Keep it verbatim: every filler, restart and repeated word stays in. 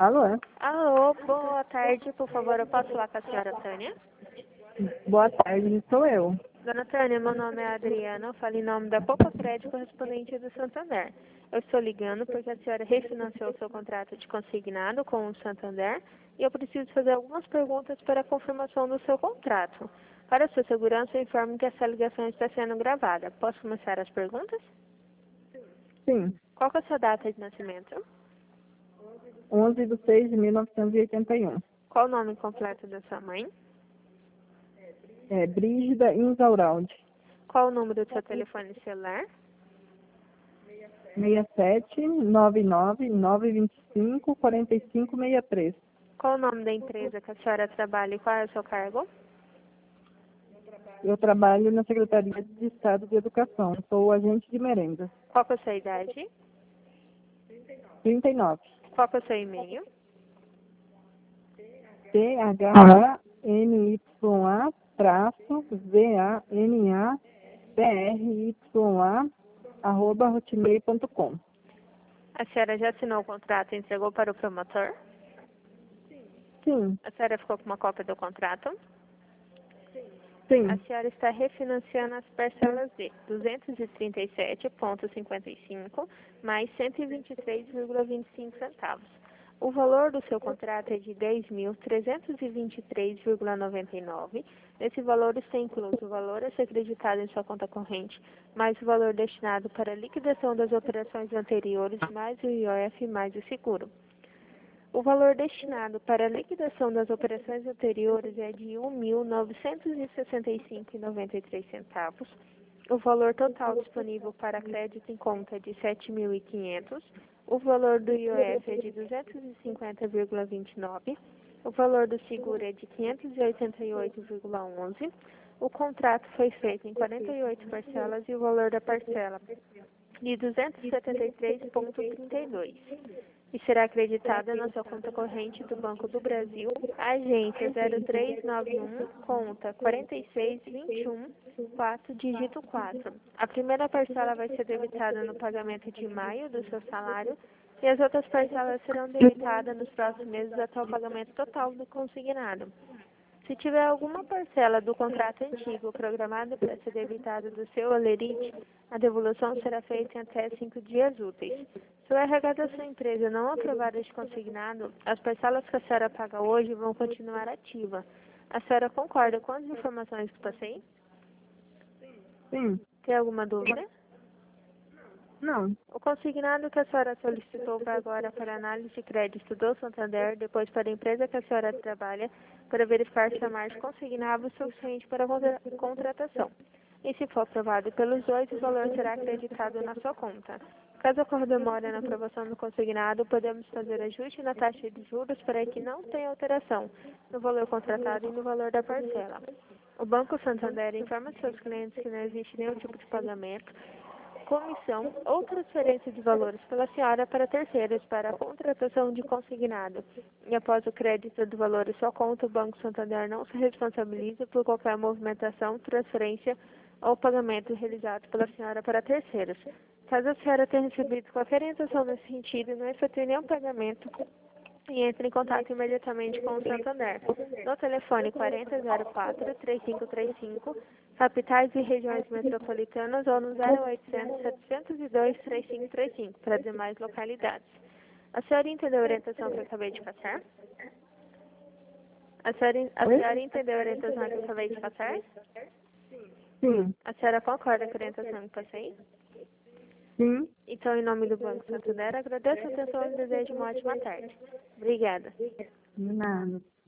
Alô? É? Alô, boa tarde, por favor, eu posso falar com a senhora Tânia? Boa tarde, sou eu. Dona Tânia, meu nome é Adriana, eu falo em nome da Poupa Crédito correspondente do Santander. Eu estou ligando porque a senhora refinanciou o seu contrato de consignado com o Santander e eu preciso fazer algumas perguntas para a confirmação do seu contrato. Para a sua segurança, eu informo que essa ligação está sendo gravada. Posso começar as perguntas? Sim, Qual que é a sua data de nascimento? onze de seis de mil novecentos e oitenta e um. Qual o nome completo da sua mãe? É Brígida Insauraldi. Qual o número do seu telefone celular? seis sete nove nove nove dois cinco quatro cinco seis três. Qual o nome da empresa que a senhora trabalha e qual é o seu cargo? Eu trabalho na Secretaria de Estado de Educação. Sou agente de merenda. Qual que é a sua idade? trinta e nove. Qual que é o seu e-mail? T H N Y A traço V A N A P R Y A arroba hotmail ponto com. A senhora já assinou o contrato e entregou para o promotor? Sim, A senhora ficou com uma cópia do contrato? sim. A senhora está refinanciando as parcelas de duzentos e trinta e sete vírgula cinquenta e cinco mais cento e vinte e três vírgula vinte e cinco centavos. O valor do seu contrato é de dez mil trezentos e vinte e três vírgula noventa e nove. Nesse valor está incluso o valor a ser acreditado em sua conta corrente, mais o valor destinado para a liquidação das operações anteriores, mais o I O F, mais o seguro. O valor destinado para a liquidação das operações anteriores é de um mil novecentos e sessenta e cinco vírgula noventa e três centavos. O valor total disponível para crédito em conta é de sete mil e quinhentos. O valor do I O F é de duzentos e cinquenta vírgula vinte e nove. O valor do seguro é de quinhentos e oitenta e oito vírgula onze. O contrato foi feito em quarenta e oito parcelas e o valor da parcela de duzentos e setenta e três vírgula trinta e dois. E será acreditada na sua conta corrente do Banco do Brasil, agência zero três nove um, conta quarenta e seis vinte e um, quatro, dígito quatro. A primeira parcela vai ser debitada no pagamento de maio do seu salário e as outras parcelas serão debitadas nos próximos meses até o pagamento total do consignado. Se tiver alguma parcela do contrato antigo programada para ser debitada do seu holerite, a devolução será feita em até cinco dias úteis. Se o R H da sua empresa não aprovar este consignado, as parcelas que a senhora paga hoje vão continuar ativas. A senhora concorda com as informações que passei? Sim. Tem alguma dúvida? Não. O consignado que a senhora solicitou para agora para análise de crédito do Santander, depois para a empresa que a senhora trabalha, para verificar se a margem consignável é suficiente para a contra contratação. E se for aprovado pelos dois, o valor será acreditado na sua conta. Caso ocorra demora na aprovação do consignado, podemos fazer ajuste na taxa de juros para que não tenha alteração no valor contratado e no valor da parcela. O Banco Santander informa seus clientes que não existe nenhum tipo de pagamento, comissão ou transferência de valores pela senhora para terceiros para a contratação de consignado. E após o crédito do valor em sua conta, o Banco Santander não se responsabiliza por qualquer movimentação, transferência ou pagamento realizado pela senhora para terceiros. Caso a senhora tenha recebido qualquer orientação nesse sentido, não efetue nenhum pagamento e entre em contato imediatamente com o Santander. No telefone quarenta zero quatro, três cinco três cinco, capitais e regiões metropolitanas ou no zero oitocentos, setecentos e dois, três cinco três cinco para demais localidades. A senhora entendeu a orientação que eu acabei de passar? A senhora, a senhora entendeu a orientação que eu acabei de passar? Sim. A senhora concorda com a orientação que passei? Sim. Então, em nome do Banco Santander, agradeço a atenção e desejo uma ótima tarde. Obrigada. De nada.